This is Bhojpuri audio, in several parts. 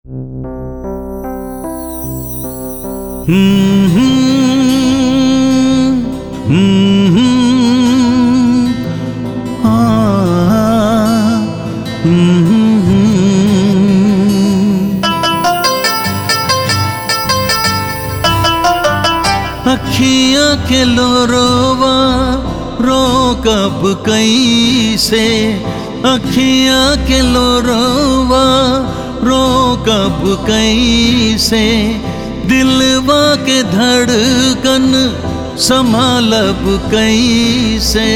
अखियाँ के लोरोवा रो कब कैसे, अखियाँ के लोरोवा रो कब कैसे, दिलवा के धड़कन संभालब कैसे।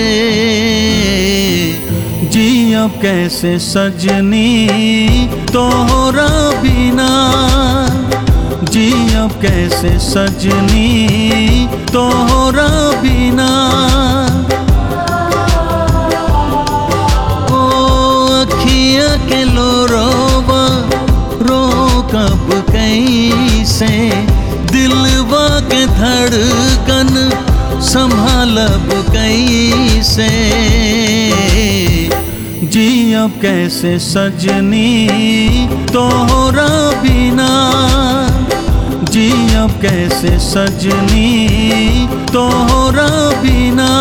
जी अब कैसे सजनी तोहरा बिना, जी अब कैसे सजनी तोहरा बिना। ओ अखियाँ के लोरोवा रो कब कैसे, दिलवा के धड़कन संभालब कैसे। जी अब कैसे सजनी तोहरा बिना, जी अब कैसे सजनी तोहरा बिना।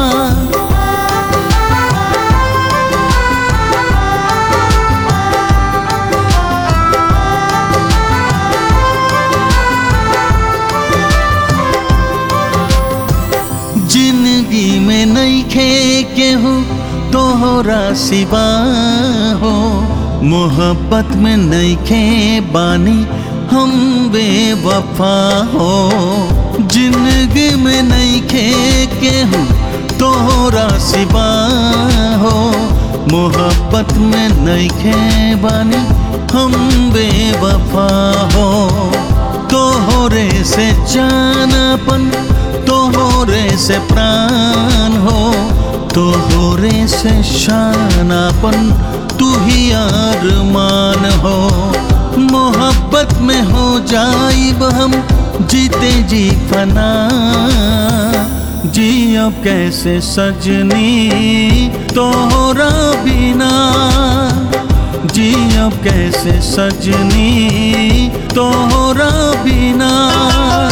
जिंदगी में नइखे केहू तोहरा सिवा हो, मोहब्बत में नइखे बानी हम बेवफा हो। जिंदगी में नइखे केहू तोहरा सिवा हो, मोहब्बत में नइखे बानी हम बेवफा हो। तोहरे से जानपन, तोहरे से प्राण हो, तोहरे से शानापन तू ही अरमान हो। मोहब्बत में हो जाइब हम जीते जी फना, जी अब कैसे सजनी तोहरा बिना, जी अब कैसे सजनी तोहरा बिना।